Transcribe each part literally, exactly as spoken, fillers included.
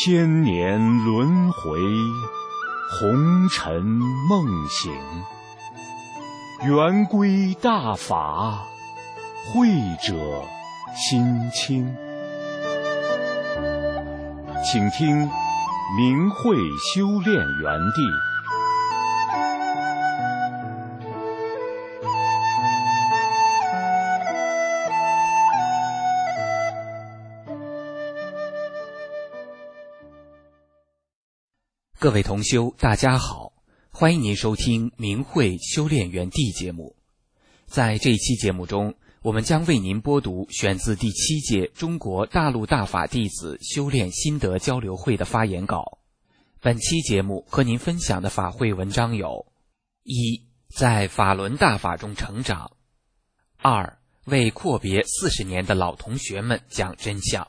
千年轮回，红尘梦醒。圆规大法，慧者心清。请听明慧修炼园地。 各位同修，大家好，欢迎您收听明慧修炼园地节目。在这一期节目中，我们将为您播读选自第七届中国大陆大法弟子修炼心得交流会的发言稿。本期节目和您分享的法会文章有：一、在法轮大法中成长；二、为阔别四十年的老同学们讲真相。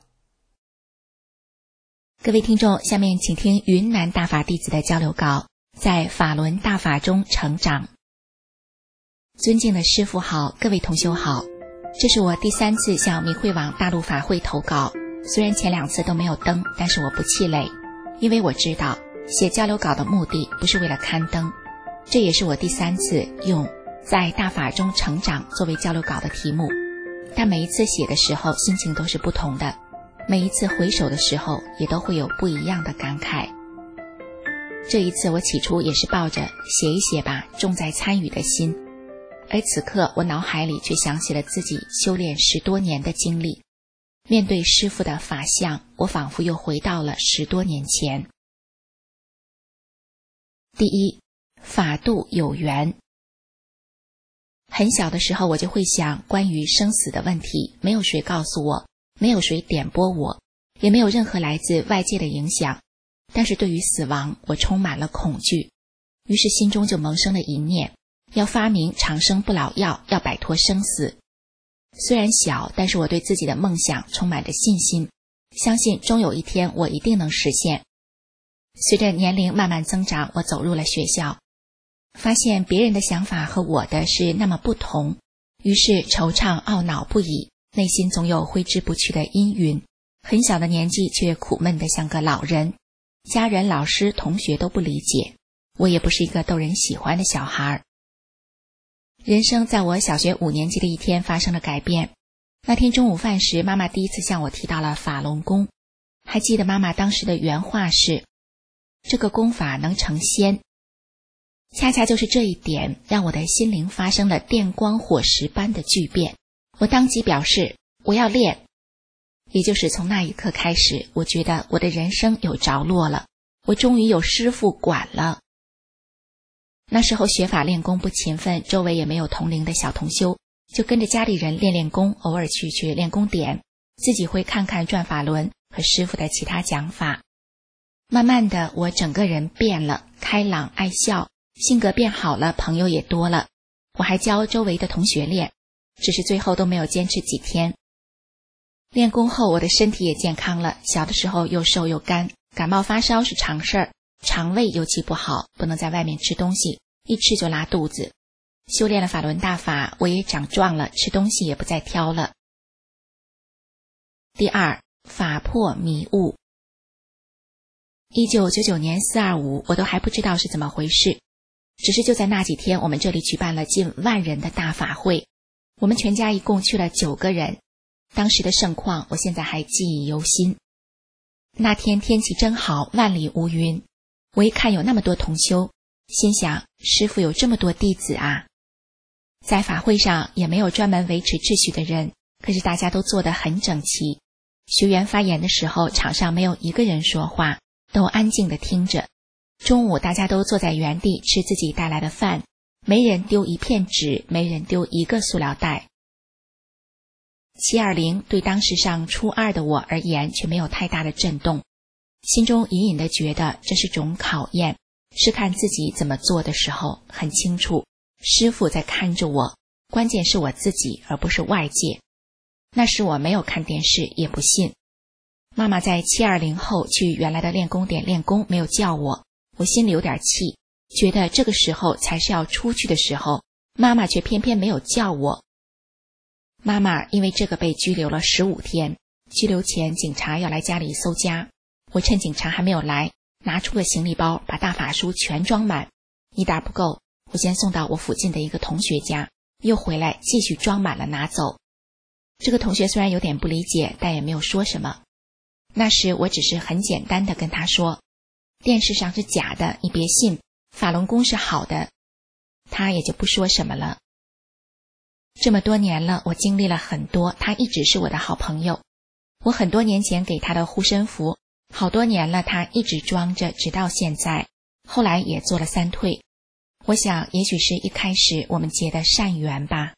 各位听众，下面请听云南大法弟子的交流稿，在法轮大法中成长。尊敬的师父好，各位同修好，这是我第三次向明慧网大陆法会投稿，虽然前两次都没有登，但是我不气馁，因为我知道写交流稿的目的不是为了刊登。这也是我第三次用在大法中成长作为交流稿的题目，但每一次写的时候心情都是不同的，每一次回首的时候也都会有不一样的感慨。这一次我起初也是抱着写一写吧，重在参与的心，而此刻我脑海里却想起了自己修炼十多年的经历。面对师父的法相，我仿佛又回到了十多年前。第一，法度有缘。很小的时候我就会想关于生死的问题，没有谁告诉我，没有谁点拨我，也没有任何来自外界的影响，但是对于死亡我充满了恐惧，于是心中就萌生了一念，要发明长生不老药，要摆脱生死。虽然小，但是我对自己的梦想充满着信心，相信终有一天我一定能实现。随着年龄慢慢增长，我走入了学校，发现别人的想法和我的是那么不同，于是惆怅懊恼不已，内心总有挥之不去的阴云，很小的年纪却苦闷得像个老人，家人、老师、同学都不理解，我也不是一个逗人喜欢的小孩。人生在我小学五年级的一天发生了改变。那天中午饭时，妈妈第一次向我提到了法轮功。还记得妈妈当时的原话是，这个功法能成仙。恰恰就是这一点，让我的心灵发生了电光火石般的巨变。我当即表示我要练。也就是从那一刻开始，我觉得我的人生有着落了，我终于有师父管了。那时候学法练功不勤奋，周围也没有同龄的小同修，就跟着家里人练练功，偶尔去去练功点，自己会看看转法轮和师父的其他讲法。慢慢的，我整个人变了，开朗爱笑，性格变好了，朋友也多了。我还教周围的同学练，只是最后都没有坚持几天。练功后我的身体也健康了，小的时候又瘦又干，感冒发烧是常事儿，肠胃尤其不好，不能在外面吃东西，一吃就拉肚子。修炼了法轮大法，我也长壮了，吃东西也不再挑了。第二，法破迷雾。一九九九年四二五，我都还不知道是怎么回事，只是就在那几天，我们这里举办了近万人的大法会，我们全家一共去了九个人。当时的盛况我现在还记忆犹新。那天天气真好，万里无云。我一看有那么多同修，心想师父有这么多弟子啊。在法会上也没有专门维持秩序的人，可是大家都坐得很整齐。学员发言的时候，场上没有一个人说话，都安静地听着。中午大家都坐在原地吃自己带来的饭，没人丢一片纸，没人丢一个塑料袋。七二零对当时上初二的我而言却没有太大的震动，心中隐隐地觉得这是种考验，是看自己怎么做的时候，很清楚师父在看着我，关键是我自己而不是外界。那时我没有看电视，也不信。妈妈在七二零后去原来的练功点练功，没有叫我，我心里有点气，觉得这个时候才是要出去的时候，妈妈却偏偏没有叫我。妈妈因为这个被拘留了十五天，拘留前警察要来家里搜家， 我趁警察还没有来，拿出个行李包，把大法书全装满，一沓不够，我先送到我附近的一个同学家，又回来继续装满了拿走。这个同学虽然有点不理解，但也没有说什么。那时我只是很简单的跟他说，电视上是假的，你别信，法轮功是好的。他也就不说什么了。这么多年了，我经历了很多，他一直是我的好朋友。我很多年前给他的护身符，好多年了他一直装着，直到现在，后来也做了三退。我想也许是一开始我们结的善缘吧。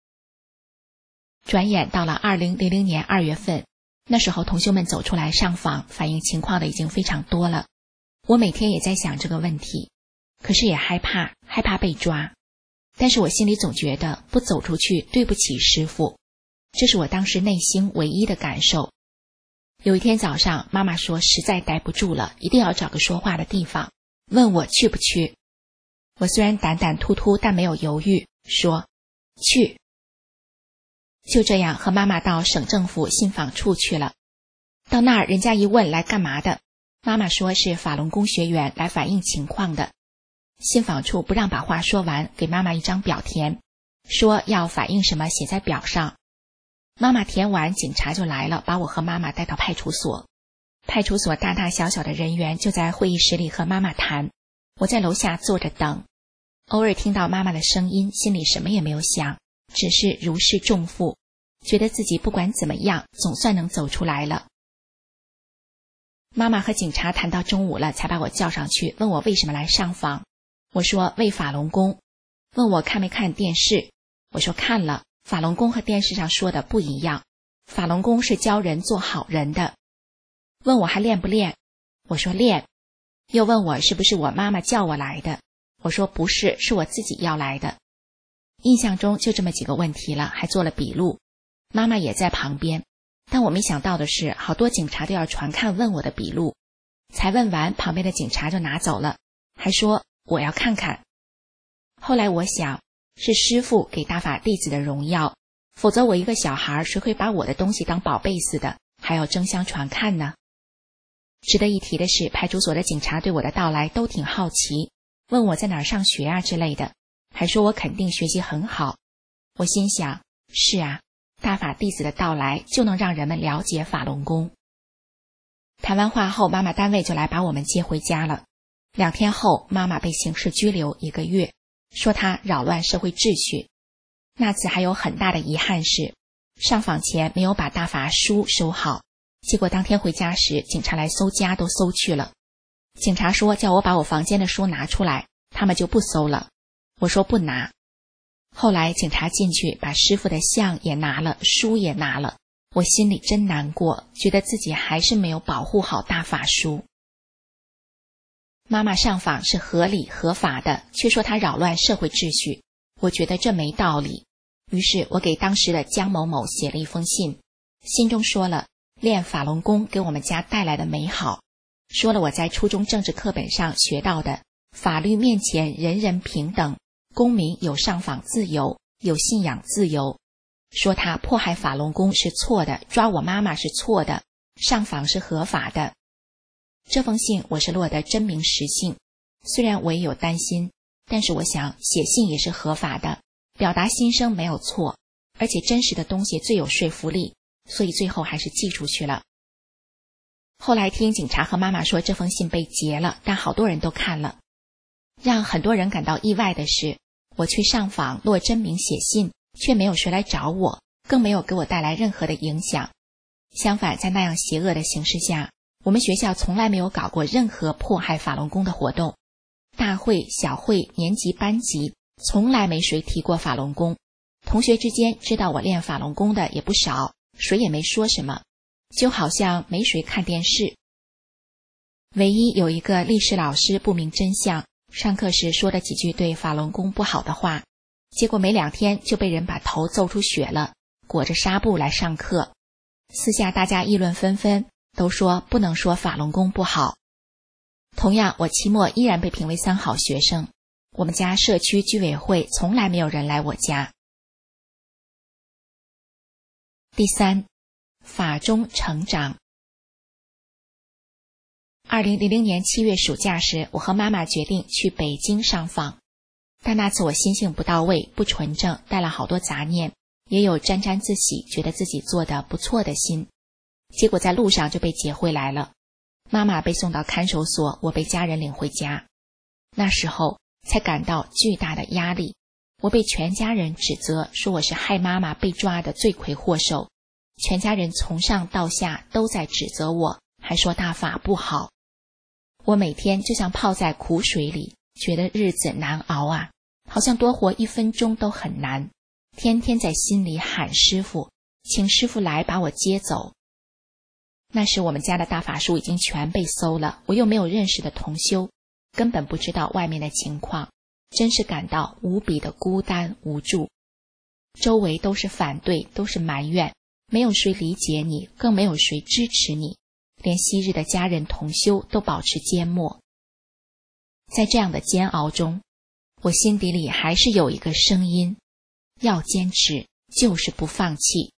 转眼到了二零零零年二月份，那时候同学们走出来上访，反映情况的已经非常多了。我每天也在想这个问题，可是也害怕，害怕被抓。但是我心里总觉得不走出去对不起师父，这是我当时内心唯一的感受。有一天早上，妈妈说实在待不住了，一定要找个说话的地方，问我去不去。我虽然胆胆突突，但没有犹豫，说去。就这样和妈妈到省政府信访处去了。到那儿人家一问来干嘛的，妈妈说是法轮功学员来反映情况的。信访处不让把话说完，给妈妈一张表填，说要反映什么写在表上。妈妈填完，警察就来了，把我和妈妈带到派出所。派出所大大小小的人员就在会议室里和妈妈谈，我在楼下坐着等。偶尔听到妈妈的声音，心里什么也没有想，只是如释重负，觉得自己不管怎么样总算能走出来了。妈妈和警察谈到中午了，才把我叫上去，问我为什么来上访。我说为法轮功。问我看没看电视，我说看了，法轮功和电视上说的不一样，法轮功是教人做好人的。问我还练不练，我说练。又问我是不是我妈妈叫我来的，我说不是，是我自己要来的。印象中就这么几个问题了，还做了笔录。妈妈也在旁边，但我没想到的是，好多警察都要传看问我的笔录。才问完，旁边的警察就拿走了，还说我要看看。后来我想，是师父给大法弟子的荣耀，否则我一个小孩谁会把我的东西当宝贝似的，还要争相传看呢？值得一提的是，派出所的警察对我的到来都挺好奇，问我在哪儿上学啊之类的，还说我肯定学习很好。我心想，是啊，大法弟子的到来就能让人们了解法轮功。谈完话后，妈妈单位就来把我们接回家了。两天后，妈妈被刑事拘留一个月，说她扰乱社会秩序。那次还有很大的遗憾是，上访前没有把大法书收好，结果当天回家时，警察来搜家都搜去了。警察说叫我把我房间的书拿出来，他们就不搜了。我说不拿。后来警察进去把师父的像也拿了，书也拿了，我心里真难过，觉得自己还是没有保护好大法书。妈妈上访是合理合法的，却说她扰乱社会秩序，我觉得这没道理。于是我给当时的江某某写了一封信，信中说了练法轮功给我们家带来的美好，说了我在初中政治课本上学到的法律面前人人平等，公民有上访自由，有信仰自由，说他迫害法轮功是错的，抓我妈妈是错的，上访是合法的。这封信我是落得真名实姓，虽然我也有担心，但是我想写信也是合法的，表达心声没有错，而且真实的东西最有说服力，所以最后还是寄出去了。后来听警察和妈妈说这封信被截了，但好多人都看了。让很多人感到意外的是，我去上访落真名写信，却没有谁来找我，更没有给我带来任何的影响。相反，在那样邪恶的形势下，我们学校从来没有搞过任何迫害法轮功的活动，大会、小会、年级、班级，从来没谁提过法轮功。同学之间知道我练法轮功的也不少，谁也没说什么，就好像没谁看电视。唯一有一个历史老师不明真相，上课时说了几句对法轮功不好的话，结果没两天就被人把头揍出血了，裹着纱布来上课。私下大家议论纷纷，都说不能说法轮功不好。同样，我期末依然被评为三好学生，我们家社区居委会从来没有人来我家。第三，法中成长。 二零零零年七月暑假时，我和妈妈决定去北京上访。但那次我心性不到位，不纯正，带了好多杂念，也有沾沾自喜，觉得自己做得不错的心。结果在路上就被劫回来了。妈妈被送到看守所，我被家人领回家。那时候才感到巨大的压力，我被全家人指责，说我是害妈妈被抓的罪魁祸首。全家人从上到下都在指责我，还说大法不好。我每天就像泡在苦水里，觉得日子难熬啊，好像多活一分钟都很难，天天在心里喊师父，请师父来把我接走。那时我们家的大法书已经全被搜了，我又没有认识的同修，根本不知道外面的情况，真是感到无比的孤单无助。周围都是反对，都是埋怨，没有谁理解你，更没有谁支持你，连昔日的家人同修都保持缄默。在这样的煎熬中，我心底里还是有一个声音，要坚持，就是不放弃。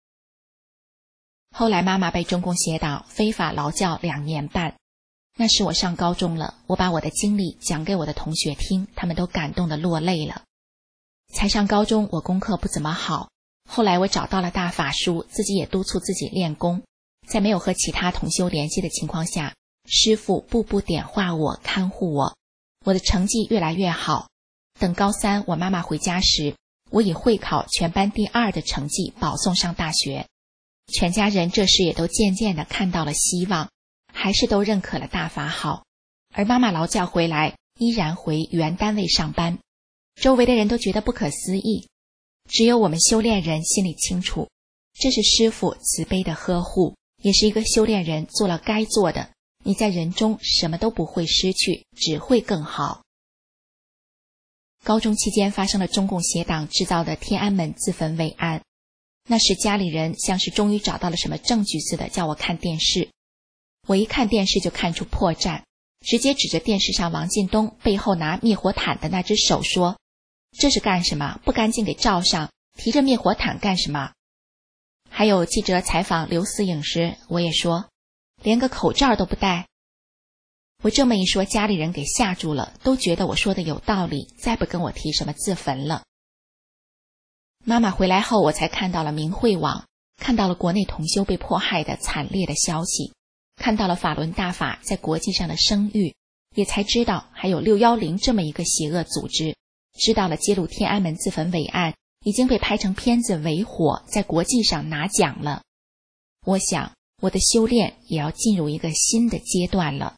后来妈妈被中共协导非法劳教两年半，那时我上高中了，我把我的经历讲给我的同学听，他们都感动得落泪了。才上高中，我功课不怎么好，后来我找到了大法书，自己也督促自己练功，在没有和其他同修联系的情况下，师父步步点化我，看护我，我的成绩越来越好。等高三我妈妈回家时，我以会考全班第二的成绩保送上大学。全家人这时也都渐渐地看到了希望，还是都认可了大法好。而妈妈劳教回来，依然回原单位上班，周围的人都觉得不可思议，只有我们修炼人心里清楚，这是师父慈悲的呵护，也是一个修炼人做了该做的，你在人中什么都不会失去，只会更好。高中期间发生了中共邪党制造的天安门自焚伪案，那时家里人像是终于找到了什么证据似的，叫我看电视。我一看电视就看出破绽，直接指着电视上王进东背后拿灭火毯的那只手说，这是干什么？不干净给罩上，提着灭火毯干什么？还有记者采访刘思颖时，我也说，连个口罩都不戴。我这么一说，家里人给吓住了，都觉得我说的有道理，再不跟我提什么自焚了。妈妈回来后，我才看到了明慧网，看到了国内同修被迫害的惨烈的消息，看到了法轮大法在国际上的声誉，也才知道还有六一零这么一个邪恶组织，知道了揭露天安门自焚伪案已经被拍成片子为火，在国际上拿奖了。我想我的修炼也要进入一个新的阶段了。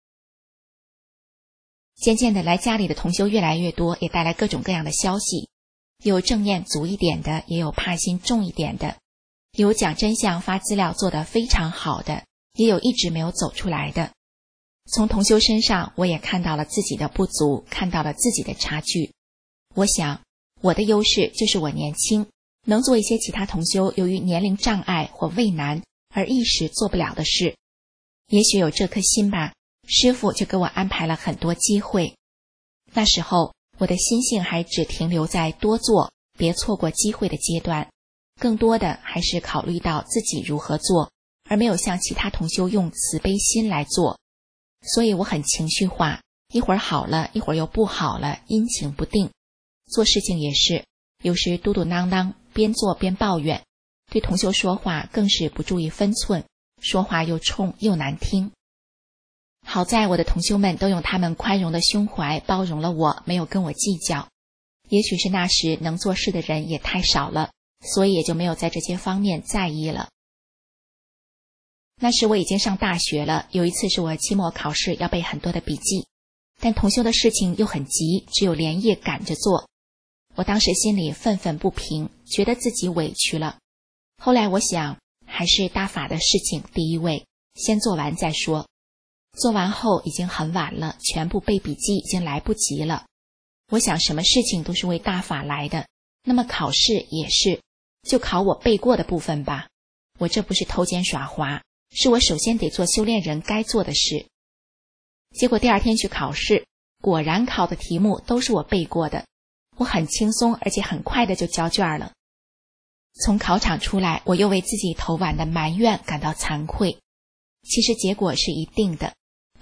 渐渐的来家里的同修越来越多，也带来各种各样的消息，有正念足一点的，也有怕心重一点的，有讲真相发资料做得非常好的，也有一直没有走出来的。从同修身上我也看到了自己的不足，看到了自己的差距。我想我的优势就是我年轻，能做一些其他同修由于年龄障碍或畏难而一时做不了的事。也许有这颗心吧，师父就给我安排了很多机会。那时候我的心性还只停留在多做别错过机会的阶段，更多的还是考虑到自己如何做，而没有像其他同修用慈悲心来做。所以我很情绪化，一会儿好了，一会儿又不好了，阴晴不定。做事情也是，有时嘟嘟囔囔，边做边抱怨，对同修说话更是不注意分寸，说话又冲又难听。好在我的同修们都用他们宽容的胸怀包容了我，没有跟我计较。也许是那时能做事的人也太少了，所以也就没有在这些方面在意了。那时我已经上大学了，有一次是我期末考试要背很多的笔记，但同修的事情又很急，只有连夜赶着做。我当时心里愤愤不平，觉得自己委屈了。后来我想，还是大法的事情第一位，先做完再说。做完后已经很晚了，全部背笔记已经来不及了。我想什么事情都是为大法来的，那么考试也是，就考我背过的部分吧。我这不是偷奸耍滑，是我首先得做修炼人该做的事。结果第二天去考试，果然考的题目都是我背过的，我很轻松，而且很快的就交卷了。从考场出来，我又为自己头晚的埋怨感到惭愧。其实结果是一定的，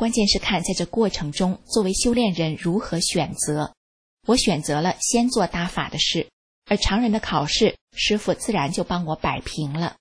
关键是看在这过程中，作为修炼人如何选择。我选择了先做大法的事，而常人的考试，师父自然就帮我摆平了。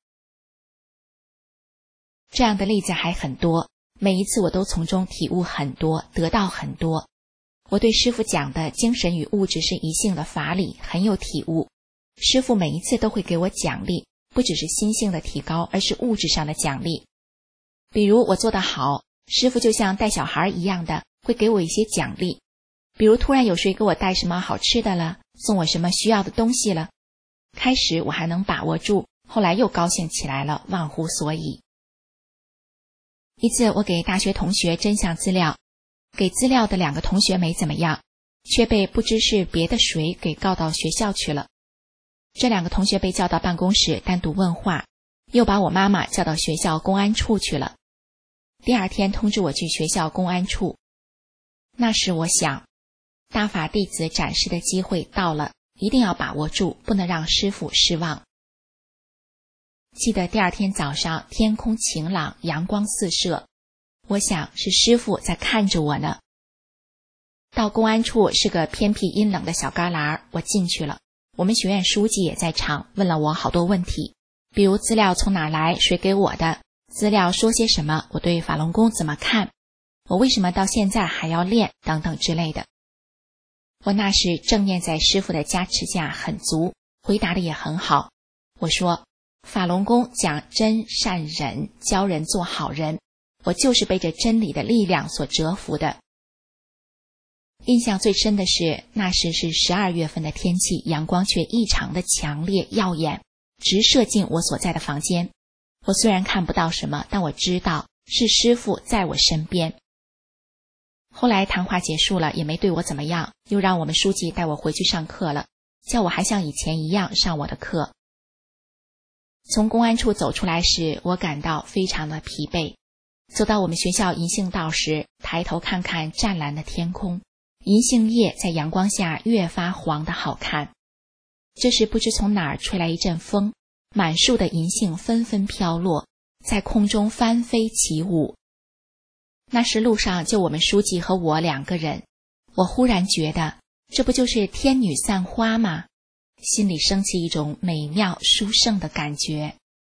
这样的例子还很多，每一次我都从中体悟很多，得到很多。我对师父讲的精神与物质是一性的法理很有体悟，师父每一次都会给我奖励，不只是心性的提高，而是物质上的奖励。比如我做得好，师父就像带小孩一样的会给我一些奖励，比如突然有谁给我带什么好吃的了，送我什么需要的东西了。开始我还能把握住，后来又高兴起来了，忘乎所以。一次我给大学同学真相资料，给资料的两个同学没怎么样，却被不知是别的谁给告到学校去了。这两个同学被叫到办公室单独问话，又把我妈妈叫到学校公安处去了。第二天通知我去学校公安处。那时我想，大法弟子展示的机会到了，一定要把握住，不能让师父失望。记得第二天早上天空晴朗，阳光四射，我想是师父在看着我呢。到公安处是个偏僻阴冷的小旮旯，我进去了。我们学院书记也在场，问了我好多问题，比如资料从哪来，谁给我的，资料说些什么，我对法轮功怎么看，我为什么到现在还要练，等等之类的。我那时正念在师父的加持下很足，回答的也很好。我说，法轮功讲真善忍，教人做好人，我就是被这真理的力量所折服的。印象最深的是，那时是十二月份的天气，阳光却异常的强烈耀眼，直射进我所在的房间。我虽然看不到什么，但我知道是师父在我身边。后来谈话结束了，也没对我怎么样，又让我们书记带我回去上课了，叫我还像以前一样上我的课。从公安处走出来时，我感到非常的疲惫。走到我们学校银杏道时，抬头看看湛蓝的天空，银杏叶在阳光下越发黄的好看。这时不知从哪儿吹来一阵风，满树的银杏纷纷飘落，在空中翻飞起舞。那时路上就我们书记和我两个人，我忽然觉得这不就是天女散花吗？心里升起一种美妙殊胜的感觉。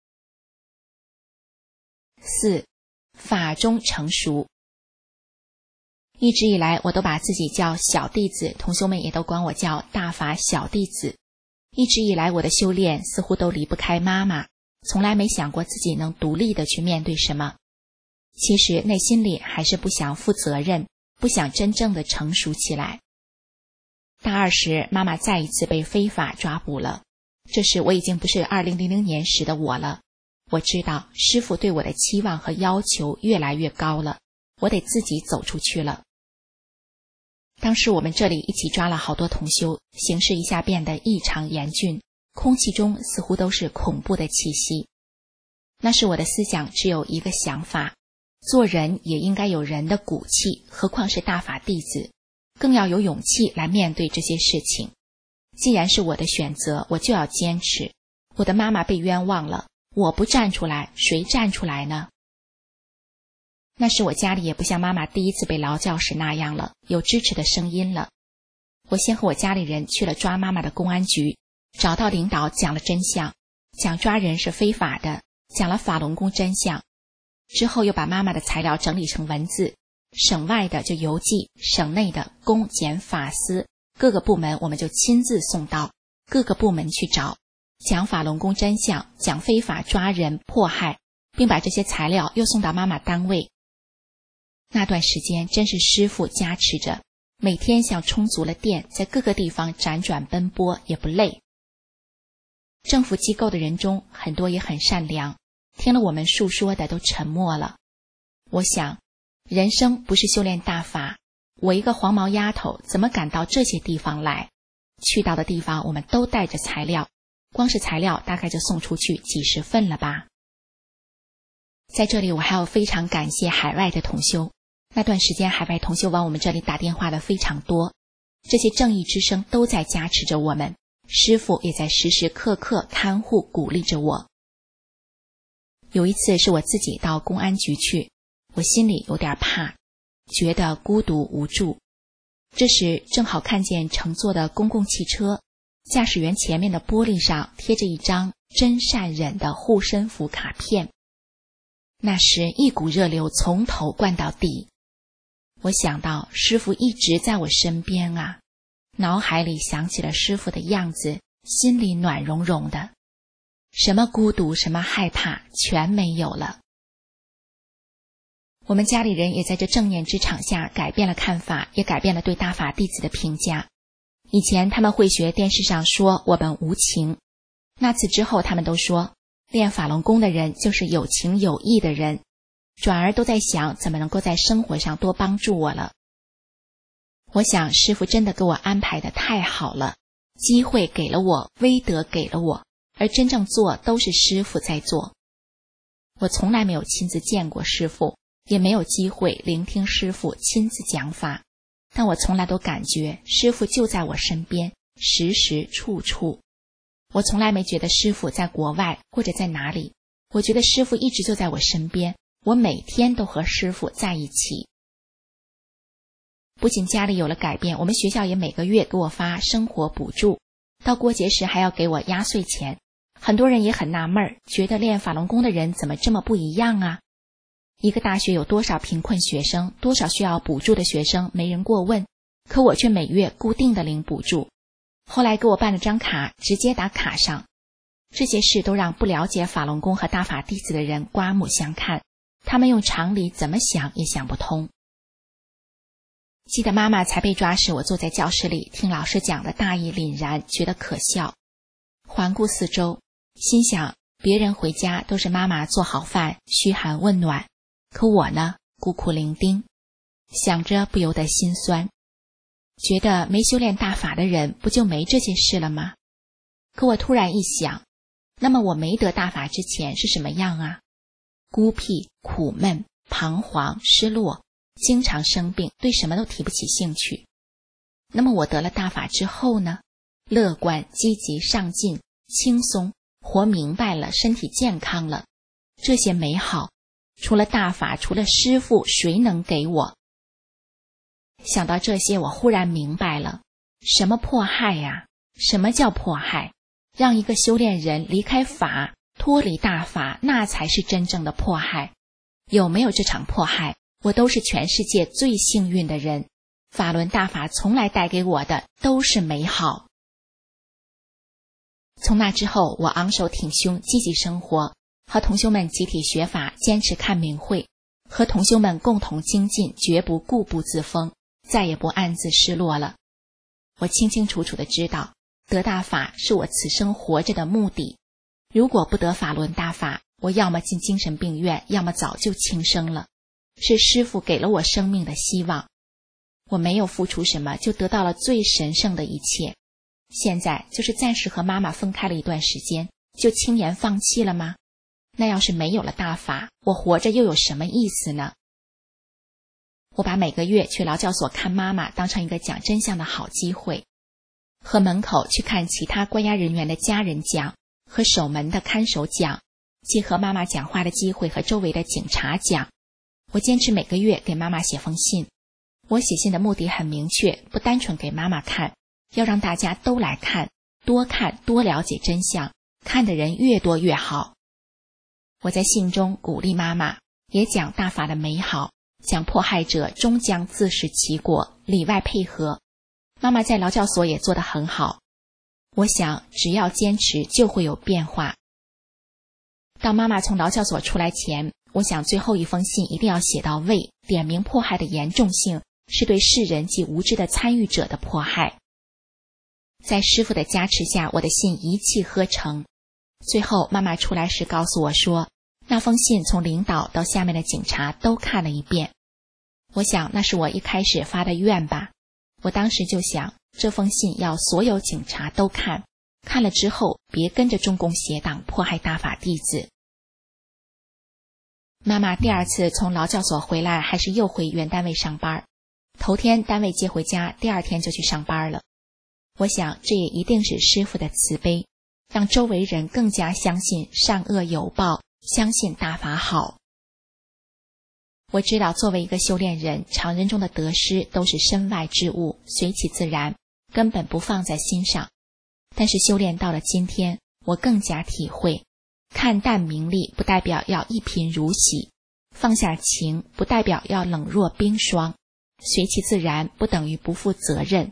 四，法中成熟。一直以来我都把自己叫小弟子，同修们也都管我叫大法小弟子。一直以来我的修炼似乎都离不开妈妈，从来没想过自己能独立的去面对什么。其实内心里还是不想负责任，不想真正的成熟起来。大二时，妈妈再一次被非法抓捕了。这时我已经不是二零零零年时的我了。我知道师父对我的期望和要求越来越高了，我得自己走出去了。当时我们这里一起抓了好多同修，形势一下变得异常严峻，空气中似乎都是恐怖的气息。那时我的思想只有一个想法，做人也应该有人的骨气，何况是大法弟子，更要有勇气来面对这些事情。既然是我的选择，我就要坚持。我的妈妈被冤枉了，我不站出来，谁站出来呢？那时我家里也不像妈妈第一次被劳教时那样了，有支持的声音了。我先和我家里人去了抓妈妈的公安局，找到领导讲了真相，讲抓人是非法的，讲了法轮功真相。之后又把妈妈的材料整理成文字，省外的就邮寄，省内的公检法司各个部门我们就亲自送到各个部门去找，讲法轮功真相，讲非法抓人迫害，并把这些材料又送到妈妈单位。那段时间真是师父加持着，每天像充足了电，在各个地方辗转奔波也不累。政府机构的人中很多也很善良，听了我们述说的都沉默了。我想人生不是修炼大法，我一个黄毛丫头怎么敢到这些地方来？去到的地方我们都带着材料，光是材料大概就送出去几十份了吧。在这里我还要非常感谢海外的同修，那段时间海外同修往我们这里打电话的非常多，这些正义之声都在加持着我们，师父也在时时刻刻看护鼓励着我。有一次是我自己到公安局去，我心里有点怕， 觉得孤独无助。这时正好看见乘坐的公共汽车，驾驶员前面的玻璃上贴着一张真善忍的护身符卡片。那时一股热流从头灌到底，我想到师父一直在我身边啊，脑海里想起了师父的样子，心里暖融融的，什么孤独什么害怕全没有了。我们家里人也在这正念之场下改变了看法，也改变了对大法弟子的评价。以前他们会学电视上说我们无情，那次之后他们都说练法轮功的人就是有情有义的人，转而都在想怎么能够在生活上多帮助我了。我想师父真的给我安排的太好了，机会给了我，威德给了我，而真正做都是师父在做。我从来没有亲自见过师父，也没有机会聆听师父亲自讲法，但我从来都感觉师父就在我身边，时时处处。我从来没觉得师父在国外或者在哪里，我觉得师父一直就在我身边，我每天都和师父在一起。不仅家里有了改变，我们学校也每个月给我发生活补助，到过节时还要给我压岁钱。很多人也很纳闷，觉得练法轮功的人怎么这么不一样啊？一个大学有多少贫困学生，多少需要补助的学生，没人过问，可我却每月固定的领补助。后来给我办了张卡，直接打卡上。这些事都让不了解法轮功和大法弟子的人刮目相看，他们用常理怎么想也想不通。记得妈妈才被抓时，我坐在教室里听老师讲的大义凛然，觉得可笑。环顾四周，心想别人回家都是妈妈做好饭，嘘寒问暖，可我呢，孤苦伶仃，想着不由得心酸，觉得没修炼大法的人不就没这些事了吗？可我突然一想，那么我没得大法之前是什么样啊？孤僻、苦闷、彷徨、失落，经常生病，对什么都提不起兴趣。那么我得了大法之后呢？乐观、积极、上进、轻松，活明白了，身体健康了，这些美好除了大法，除了师父，谁能给我？想到这些，我忽然明白了，什么迫害呀？什么叫迫害？让一个修炼人离开法，脱离大法，那才是真正的迫害。有没有这场迫害，我都是全世界最幸运的人。法轮大法从来带给我的都是美好。从那之后，我昂首挺胸，积极生活，和同修们集体学法，坚持看明慧，和同修们共同精进，绝不固步自封，再也不暗自失落了。我清清楚楚地知道，得大法是我此生活着的目的。如果不得法轮大法，我要么进精神病院，要么早就轻生了。是师父给了我生命的希望，我没有付出什么，就得到了最神圣的一切。现在就是暂时和妈妈分开了一段时间，就轻言放弃了吗？那要是没有了大法，我活着又有什么意思呢？我把每个月去劳教所看妈妈当成一个讲真相的好机会，和门口去看其他关押人员的家人讲，和守门的看守讲，既和妈妈讲话的机会和周围的警察讲。我坚持每个月给妈妈写封信，我写信的目的很明确，不单纯给妈妈看，要让大家都来看，多看多了解真相，看的人越多越好。我在信中鼓励妈妈，也讲大法的美好，讲迫害者终将自食其果，里外配合。妈妈在劳教所也做得很好，我想只要坚持就会有变化。到妈妈从劳教所出来前，我想最后一封信一定要写到位，点明迫害的严重性，是对世人及无知的参与者的迫害。在师父的加持下，我的信一气呵成。最后妈妈出来时告诉我说，那封信从领导到下面的警察都看了一遍。我想那是我一开始发的愿吧。我当时就想，这封信要所有警察都看，看了之后别跟着中共邪党迫害大法弟子。妈妈第二次从劳教所回来，还是又回原单位上班。头天单位接回家，第二天就去上班了。我想这也一定是师父的慈悲，让周围人更加相信善恶有报，相信大法好。 我知道作为一个修炼人，常人中的得失都是身外之物，随其自然，根本不放在心上。但是修炼到了今天，我更加体会，看淡名利不代表要一贫如洗，放下情不代表要冷若冰霜，随其自然不等于不负责任。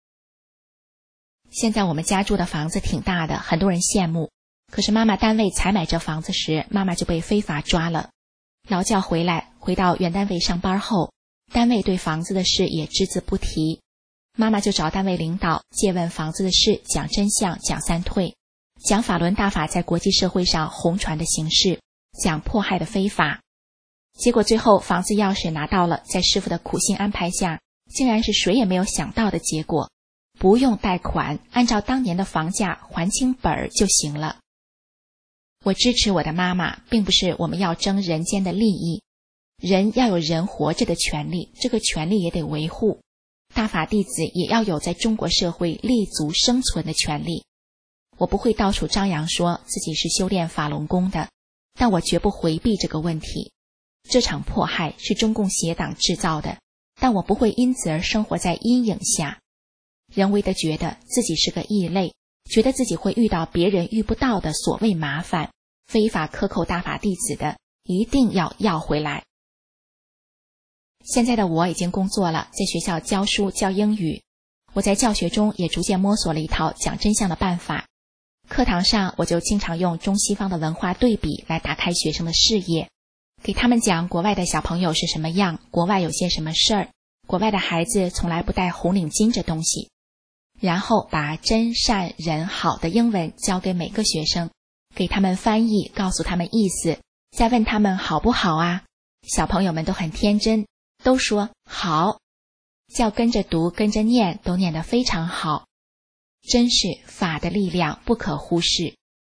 现在我们家住的房子挺大的，很多人羡慕。可是妈妈单位采买这房子时，妈妈就被非法抓了。劳教回来，回到原单位上班后，单位对房子的事也只字不提。妈妈就找单位领导借问房子的事，讲真相，讲三退，讲法轮大法在国际社会上红传的形式，讲迫害的非法。结果最后房子钥匙拿到了，在师父的苦心安排下，竟然是谁也没有想到的结果，不用贷款，按照当年的房价还清本儿就行了。我支持我的妈妈，并不是我们要争人间的利益，人要有人活着的权利，这个权利也得维护。大法弟子也要有在中国社会立足生存的权利。我不会到处张扬说自己是修炼法轮功的，但我绝不回避这个问题。这场迫害是中共邪党制造的，但我不会因此而生活在阴影下，人为的觉得自己是个异类，觉得自己会遇到别人遇不到的所谓麻烦，非法克扣大法弟子的一定要要回来。现在的我已经工作了，在学校教书教英语，我在教学中也逐渐摸索了一套讲真相的办法。课堂上我就经常用中西方的文化对比来打开学生的视野，给他们讲国外的小朋友是什么样，国外有些什么事儿，国外的孩子从来不戴红领巾这东西。然后把真善人好的英文交给每个学生，给他们翻译，告诉他们意思，再问他们好不好啊。小朋友们都很天真，都说好，叫跟着读跟着念都念得非常好。真是法的力量不可忽视。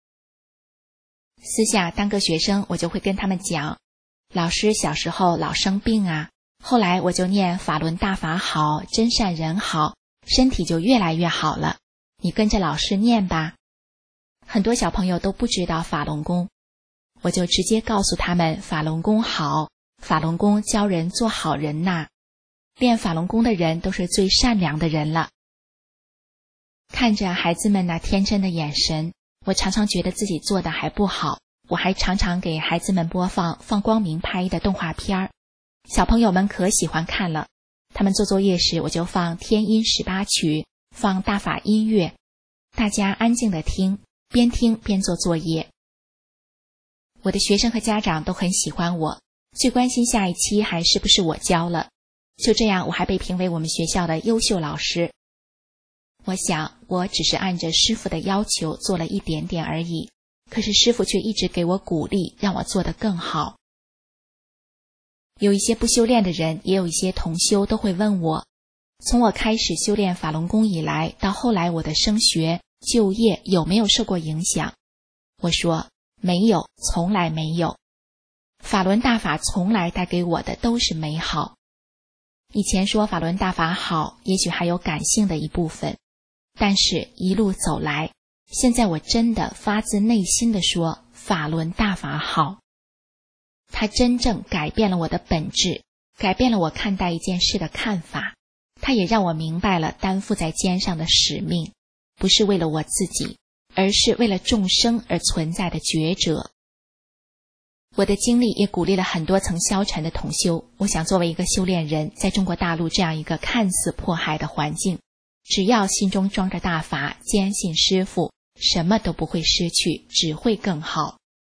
私下当个学生，我就会跟他们讲，老师小时候老生病啊，后来我就念法轮大法好，真善人好，身体就越来越好了，你跟着老师念吧。很多小朋友都不知道法轮功，我就直接告诉他们法轮功好，法轮功教人做好人呐，练法轮功的人都是最善良的人了。看着孩子们那天真的眼神，我常常觉得自己做的还不好。我还常常给孩子们播放放光明拍的动画片儿，小朋友们可喜欢看了。他们做作业时，我就放天音十八曲，放大法音乐，大家安静地听，边听边做作业。我的学生和家长都很喜欢我，最关心下一期还是不是我教了。就这样，我还被评为我们学校的优秀老师。我想，我只是按着师父的要求做了一点点而已，可是师父却一直给我鼓励，让我做得更好。有一些不修炼的人，也有一些同修都会问我，从我开始修炼法轮功以来，到后来我的升学、就业有没有受过影响？我说，没有，从来没有。法轮大法从来带给我的都是美好。以前说法轮大法好，也许还有感性的一部分，但是一路走来，现在我真的发自内心地说，法轮大法好。它真正改变了我的本质，改变了我看待一件事的看法。它也让我明白了担负在肩上的使命，不是为了我自己，而是为了众生而存在的觉者。我的经历也鼓励了很多曾消沉的同修。我想作为一个修炼人，在中国大陆这样一个看似迫害的环境，只要心中装着大法，坚信师父，什么都不会失去，只会更好。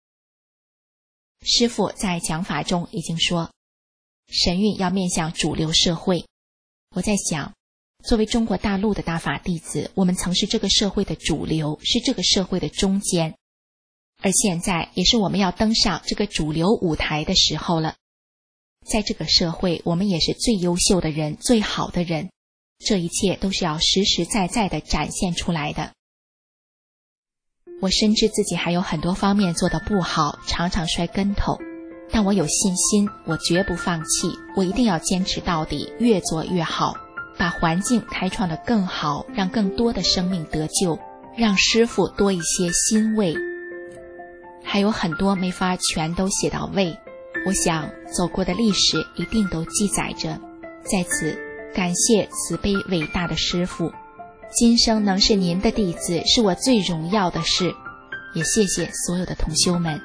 师父在讲法中已经说，神韵要面向主流社会。我在想，作为中国大陆的大法弟子，我们曾是这个社会的主流，是这个社会的中间，而现在也是我们要登上这个主流舞台的时候了。在这个社会，我们也是最优秀的人，最好的人，这一切都是要实实在在地展现出来的。我深知自己还有很多方面做得不好，常常摔跟头，但我有信心，我绝不放弃，我一定要坚持到底，越做越好，把环境开创得更好，让更多的生命得救，让师父多一些欣慰。还有很多没法全都写到位， 我想走过的历史一定都记载着。在此感谢慈悲伟大的师父，今生能是您的弟子是我最荣耀的事，也谢谢所有的同修们。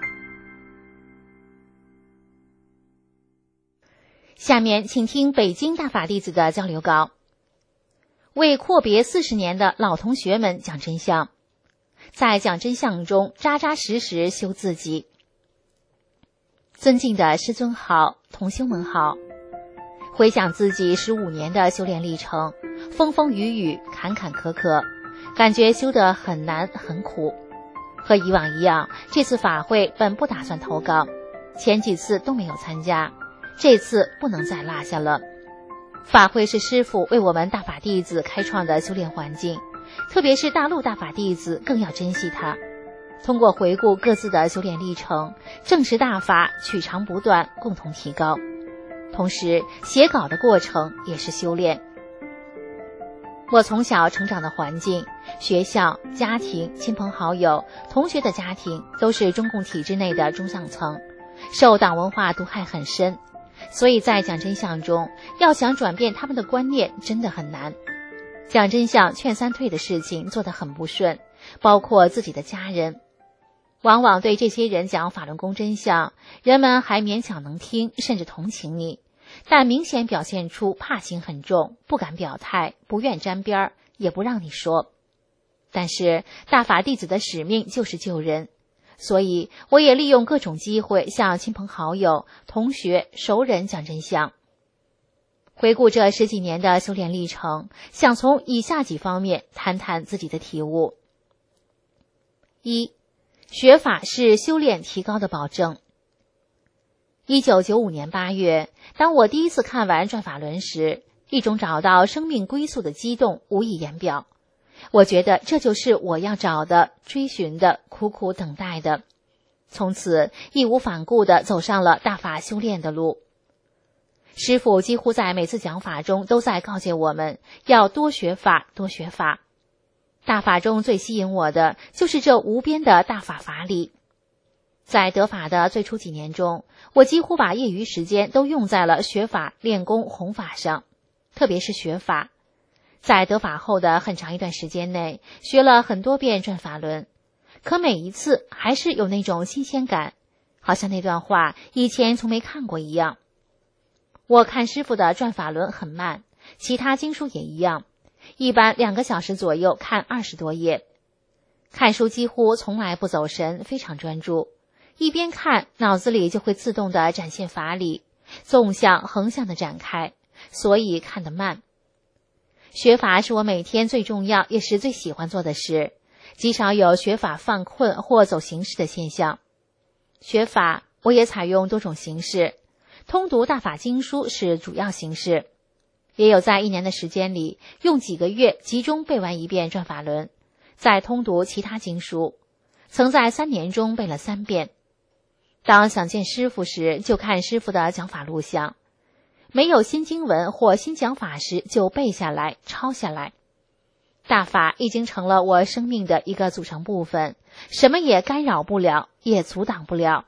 下面请听北京大法弟子的交流稿，为阔别四十年的老同学们讲真相，在讲真相中扎扎实实修自己。尊敬的师尊好，同修们好。回想自己十五年的修炼历程，风风雨雨，坎坎坷坷，感觉修得很难很苦。和以往一样，这次法会本不打算投稿，前几次都没有参加，这次不能再落下了。法会是师父为我们大法弟子开创的修炼环境，特别是大陆大法弟子更要珍惜它。通过回顾各自的修炼历程，正视大法，取长补短，共同提高。同时，写稿的过程也是修炼。我从小成长的环境，学校、家庭、亲朋好友、同学的家庭都是中共体制内的中上层，受党文化毒害很深，所以在讲真相中，要想转变他们的观念真的很难。讲真相劝三退的事情做得很不顺，包括自己的家人。往往对这些人讲法轮功真相，人们还勉强能听，甚至同情你，但明显表现出怕心很重，不敢表态，不愿沾边，也不让你说。但是大法弟子的使命就是救人，所以我也利用各种机会向亲朋好友、同学、熟人讲真相。回顾这十几年的修炼历程，想从以下几方面谈谈自己的体悟。一，学法是修炼提高的保证。一九九五年八月，当我第一次看完《转法轮》时，一种找到生命归宿的激动无以言表。我觉得这就是我要找的、追寻的、苦苦等待的。从此义无反顾地走上了大法修炼的路。师父几乎在每次讲法中都在告诫我们要多学法，多学法。大法中最吸引我的就是这无边的大法法理。在得法的最初几年中，我几乎把业余时间都用在了学法、练功、弘法上，特别是学法。在得法后的很长一段时间内，学了很多遍转法轮，可每一次还是有那种新鲜感，好像那段话以前从没看过一样。我看师父的转法轮很慢，其他经书也一样，一般两个小时左右看二十多页。看书几乎从来不走神，非常专注。一边看，脑子里就会自动地展现法理，纵向、横向的展开，所以看得慢。学法是我每天最重要也是最喜欢做的事，极少有学法犯困或走形式的现象。学法我也采用多种形式，通读大法经书是主要形式，也有在一年的时间里用几个月集中背完一遍转法轮，再通读其他经书，曾在三年中背了三遍。当想见师父时，就看师父的讲法录像，没有新经文或新讲法时就背下来、抄下来。大法已经成了我生命的一个组成部分，什么也干扰不了，也阻挡不了。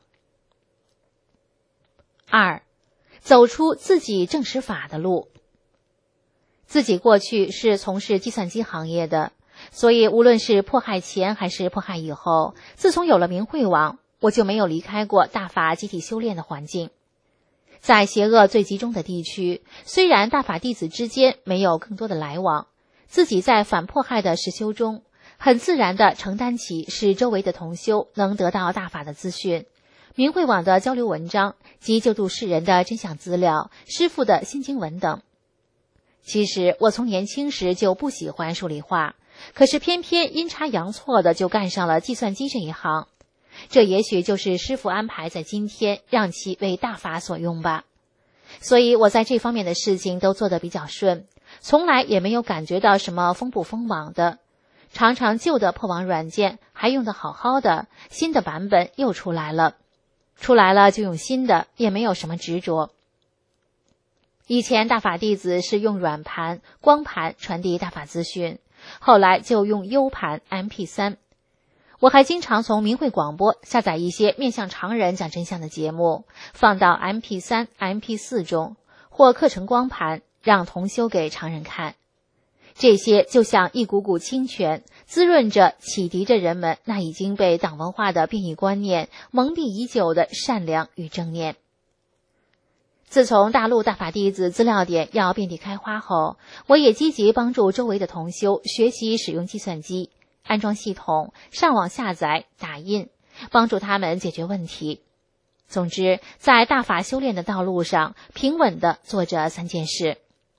二，走出自己正实法的路。自己过去是从事计算机行业的，所以无论是迫害前还是迫害以后，自从有了明慧网，我就没有离开过大法集体修炼的环境。在邪恶最集中的地区，虽然大法弟子之间没有更多的来往，自己在反迫害的实修中，很自然地承担起使周围的同修能得到大法的资讯、明慧网的交流文章及救度世人的真相资料、师父的心经文等。其实我从年轻时就不喜欢数理化，可是偏偏阴差阳错的就干上了计算机这一行。这也许就是师父安排在今天让其为大法所用吧。所以我在这方面的事情都做得比较顺，从来也没有感觉到什么封不封网的。常常旧的破网软件还用得好好的，新的版本又出来了，出来了就用新的，也没有什么执着。以前大法弟子是用软盘、光盘传递大法资讯，后来就用 U 盘、M P 三。 我还经常从明慧广播下载一些面向常人讲真相的节目，放到 M P 三、M P 四 中或刻成光盘，让同修给常人看。这些就像一股股清泉，滋润着、启迪着人们那已经被党文化的变异观念蒙蔽已久的善良与正念。自从大陆大法弟子资料点要遍地开花后，我也积极帮助周围的同修学习使用计算机，安装系统，上网下载、打印，帮助他们解决问题。总之，在大法修炼的道路上，平稳地做着三件事。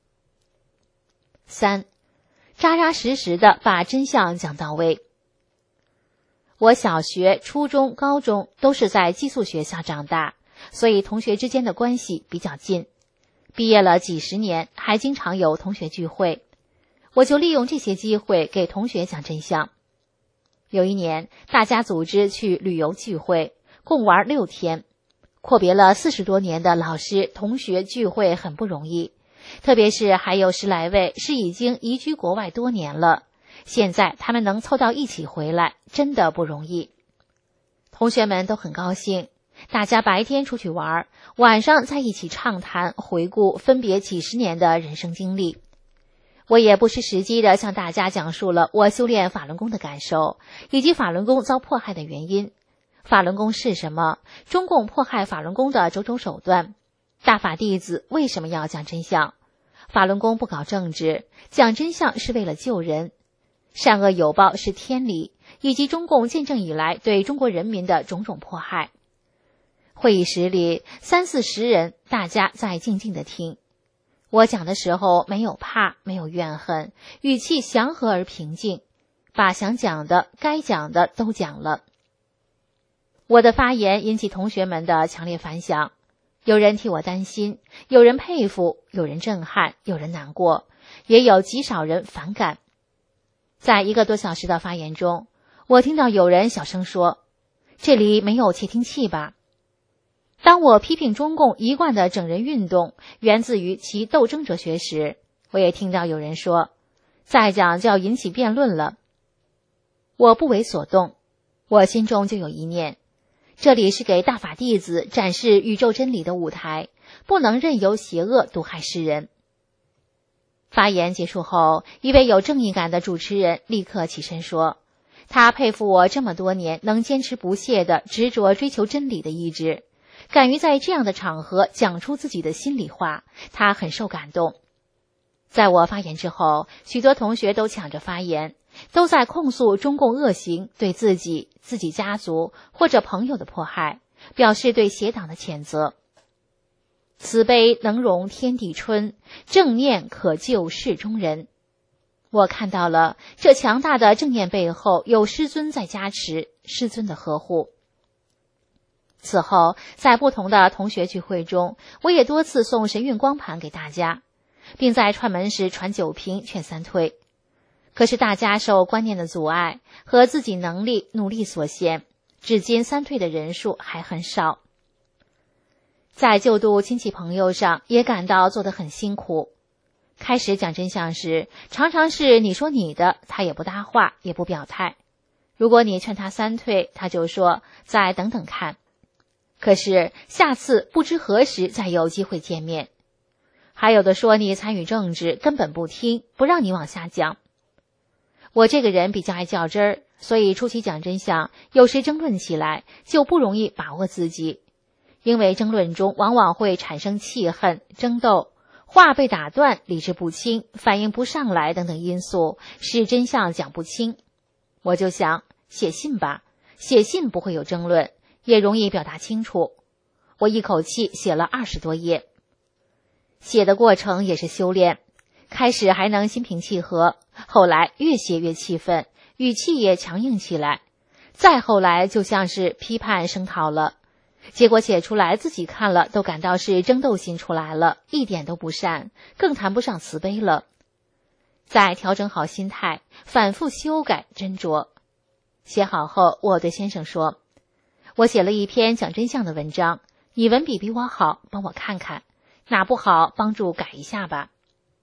三，扎扎实实地把真相讲到位。我小学、初中、高中都是在寄宿学校长大，所以同学之间的关系比较近。毕业了几十年，还经常有同学聚会，我就利用这些机会给同学讲真相。有一年，大家组织去旅游聚会，共玩六天。阔别了四十多年的老师同学聚会很不容易，特别是还有十来位是已经移居国外多年了，现在他们能凑到一起回来，真的不容易。同学们都很高兴，大家白天出去玩，晚上在一起畅谈回顾分别几十年的人生经历。我也不失时机地向大家讲述了我修炼法轮功的感受，以及法轮功遭迫害的原因。法轮功是什么？中共迫害法轮功的种种手段。大法弟子为什么要讲真相？法轮功不搞政治，讲真相是为了救人。善恶有报是天理，以及中共建政以来对中国人民的种种迫害。会议室里三四十人，大家在静静地听。我讲的时候没有怕，没有怨恨，语气祥和而平静，把想讲的、该讲的都讲了。我的发言引起同学们的强烈反响，有人替我担心，有人佩服，有人震撼，有人难过，也有极少人反感。在一个多小时的发言中，我听到有人小声说：“这里没有窃听器吧？”当我批评中共一贯的整人运动源自于其斗争哲学时，我也听到有人说：“再讲就要引起辩论了。”我不为所动，我心中就有一念：这里是给大法弟子展示宇宙真理的舞台，不能任由邪恶毒害世人。发言结束后，一位有正义感的主持人立刻起身说，他佩服我这么多年能坚持不懈地执着追求真理的意志，敢于在这样的场合讲出自己的心里话，他很受感动。在我发言之后，许多同学都抢着发言，都在控诉中共恶行对自己、自己家族或者朋友的迫害，表示对邪党的谴责。慈悲能容天地春，正念可救世中人。我看到了这强大的正念背后有师尊在加持，师尊的呵护。此后，在不同的同学聚会中，我也多次送神韵光盘给大家，并在串门时传酒瓶劝三退。可是大家受观念的阻碍和自己能力努力所限，至今三退的人数还很少。在救度亲戚朋友上也感到做得很辛苦。开始讲真相时，常常是你说你的，他也不搭话，也不表态。如果你劝他三退，他就说再等等看。可是下次不知何时再有机会见面。还有的说你参与政治，根本不听，不让你往下讲。我这个人比较爱较真儿，所以初期讲真相，有时争论起来就不容易把握自己，因为争论中往往会产生气恨、争斗，话被打断，理智不清，反应不上来等等因素，使真相讲不清。我就想写信吧，写信不会有争论，也容易表达清楚。我一口气写了二十多页。写的过程也是修炼，开始还能心平气和，后来越写越气愤，语气也强硬起来，再后来就像是批判声讨了。结果写出来自己看了都感到是争斗心出来了，一点都不善，更谈不上慈悲了。再调整好心态，反复修改斟酌。写好后，我对先生说，我写了一篇讲真相的文章，你文笔比我好，帮我看看，哪不好帮助改一下吧。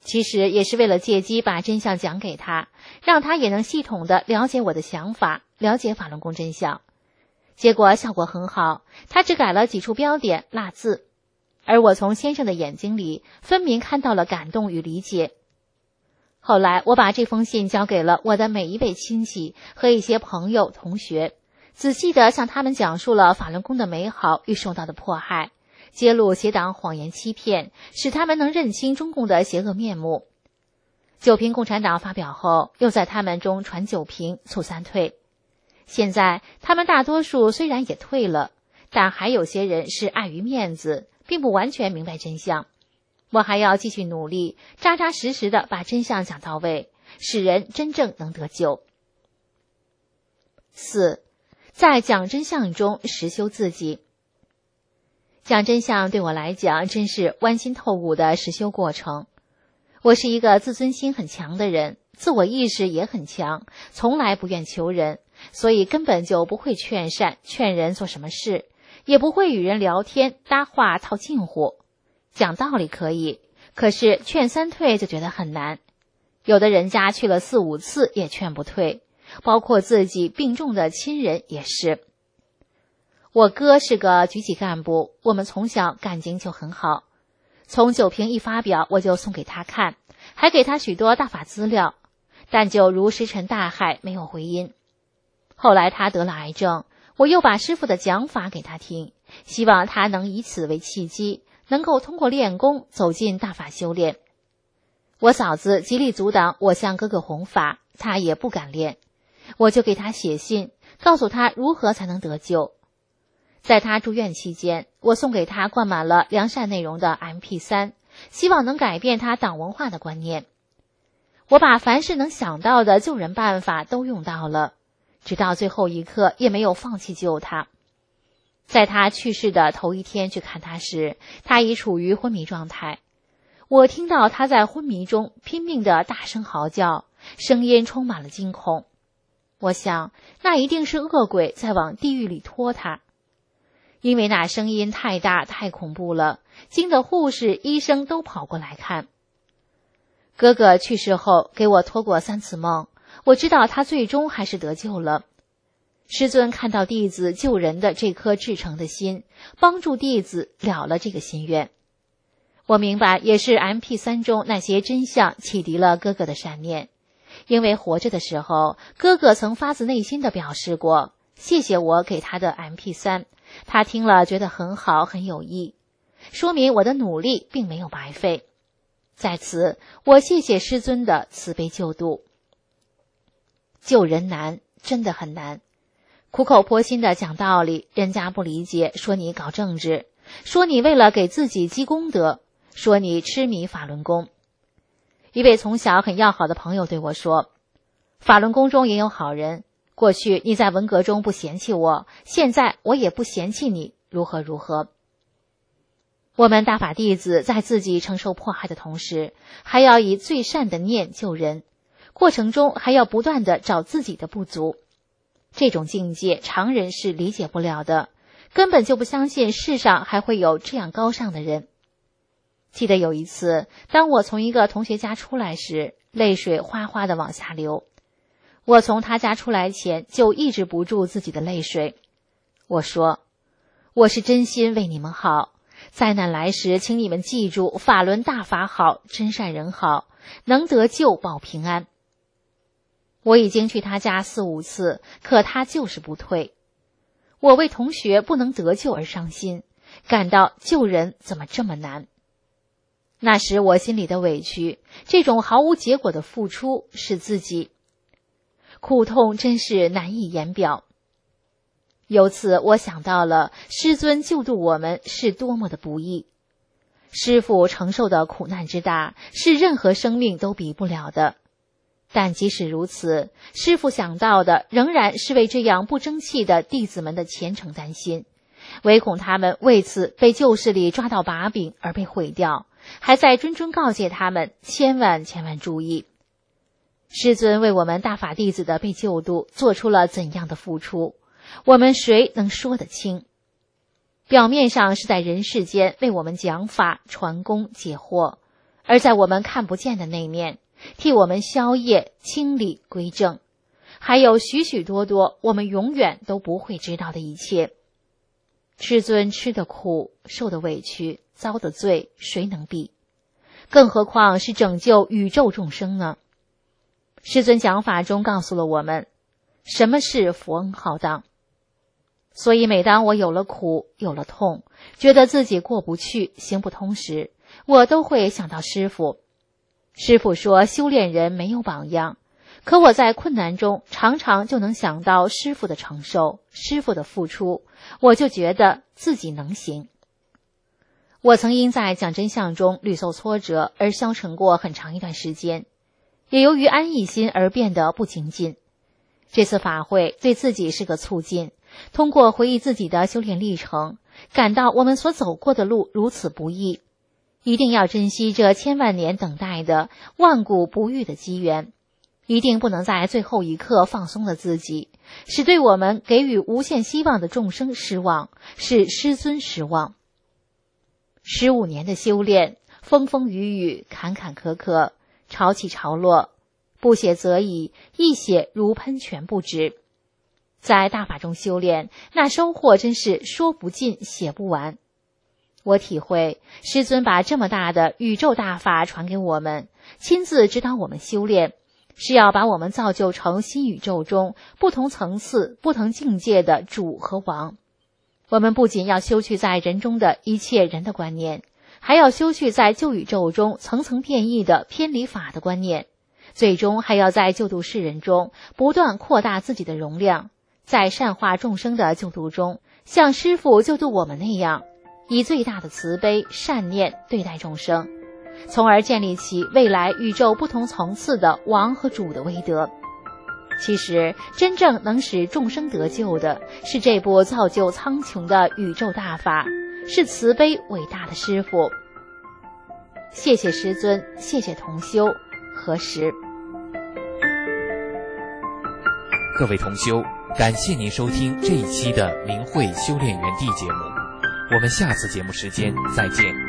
其实也是为了借机把真相讲给他，让他也能系统的了解我的想法，了解法轮功真相。结果效果很好，他只改了几处标点落字，而我从先生的眼睛里分明看到了感动与理解。后来我把这封信交给了我的每一位亲戚和一些朋友同学，仔细地向他们讲述了法轮功的美好与受到的迫害，揭露邪党谎言欺骗，使他们能认清中共的邪恶面目。九平共产党发表后，又在他们中传九平，促三退。现在他们大多数虽然也退了，但还有些人是碍于面子，并不完全明白真相。我还要继续努力，扎扎实实的把真相讲到位，使人真正能得救。四，在讲真相中实修自己。讲真相对我来讲真是剜心透骨的实修过程。我是一个自尊心很强的人，自我意识也很强，从来不愿求人，所以根本就不会劝善劝人做什么事，也不会与人聊天搭话套近乎。讲道理可以，可是劝三退就觉得很难。有的人家去了四五次也劝不退，包括自己病重的亲人也是。我哥是个局级干部，我们从小感情就很好。从九平一发表，我就送给他看，还给他许多大法资料，但就如石沉大海，没有回音。后来他得了癌症，我又把师父的讲法给他听，希望他能以此为契机，能够通过练功走进大法修炼。我嫂子极力阻挡我向哥哥弘法，他也不敢练，我就给他写信，告诉他如何才能得救。在他住院期间，我送给他灌满了良善内容的 M P 三， 希望能改变他党文化的观念。我把凡是能想到的救人办法都用到了，直到最后一刻也没有放弃救他。在他去世的头一天去看他时，他已处于昏迷状态。我听到他在昏迷中拼命地大声嚎叫，声音充满了惊恐。我想，那一定是恶鬼在往地狱里拖他。因为那声音太大太恐怖了，惊得护士医生都跑过来看。哥哥去世后给我托过三次梦，我知道他最终还是得救了。师尊看到弟子救人的这颗至诚的心，帮助弟子了了这个心愿。我明白，也是 M P 三 中那些真相启迪了哥哥的善念。因为活着的时候，哥哥曾发自内心地表示过，谢谢我给他的 M P 三， 他听了觉得很好很有益，说明我的努力并没有白费。在此，我谢谢师尊的慈悲救度。救人难，真的很难。苦口婆心的讲道理，人家不理解，说你搞政治，说你为了给自己积功德，说你痴迷法轮功。一位从小很要好的朋友对我说，法轮功中也有好人，过去你在文革中不嫌弃我，现在我也不嫌弃你，如何如何。我们大法弟子在自己承受迫害的同时，还要以最善的念救人，过程中还要不断地找自己的不足。这种境界常人是理解不了的，根本就不相信世上还会有这样高尚的人。记得有一次，当我从一个同学家出来时，泪水哗哗地往下流。我从他家出来前就抑制不住自己的泪水。我说，我是真心为你们好，灾难来时请你们记住，法轮大法好，真善人好，能得救保平安。我已经去他家四五次，可他就是不退。我为同学不能得救而伤心，感到救人怎么这么难。那时我心里的委屈，这种毫无结果的付出是自己，苦痛真是难以言表。由此我想到了师尊救度我们是多么的不易，师父承受的苦难之大，是任何生命都比不了的。但即使如此，师父想到的仍然是为这样不争气的弟子们的前程担心，唯恐他们为此被旧势力抓到把柄而被毁掉，还在谆谆告诫他们千万千万注意。师尊为我们大法弟子的被救度做出了怎样的付出，我们谁能说得清？表面上是在人世间为我们讲法传功解惑， 而在我们看不见的那面，替我们消业、清理、归正，还有许许多多我们永远都不会知道的一切。师尊吃的苦，受的委屈，遭的罪，谁能比？更何况是拯救宇宙众生呢？师尊讲法中告诉了我们，什么是福恩浩荡。所以每当我有了苦，有了痛，觉得自己过不去，行不通时，我都会想到师父。师父说修炼人没有榜样，可我在困难中常常就能想到师父的承受，师父的付出，我就觉得自己能行。我曾因在讲真相中屡受挫折而消沉过很长一段时间，也由于安逸心而变得不精进。这次法会对自己是个促进，通过回忆自己的修炼历程，感到我们所走过的路如此不易，一定要珍惜这千万年等待的万古不遇的机缘，一定不能在最后一刻放松了自己，使对我们给予无限希望的众生失望，使师尊失望。十五年的修炼，风风雨雨，坎坎坷坷，潮起潮落，不写则已，一写如喷泉不止。在大法中修炼，那收获真是说不尽，写不完。我体会师尊把这么大的宇宙大法传给我们，亲自指导我们修炼，是要把我们造就成新宇宙中不同层次、不同境界的主和王。我们不仅要修去在人中的一切人的观念，还要修去在旧宇宙中层层变异的偏离法的观念，最终还要在救度世人中不断扩大自己的容量，在善化众生的救度中，像师父救度我们那样，以最大的慈悲善念对待众生，从而建立起未来宇宙不同层次的王和主的威德。其实真正能使众生得救的是这部造就苍穹的宇宙大法，是慈悲伟大的师父。谢谢师尊，谢谢同修，何时。 各位同修，感谢您收听这一期的明慧修炼园地节目，我们下次节目时间再见。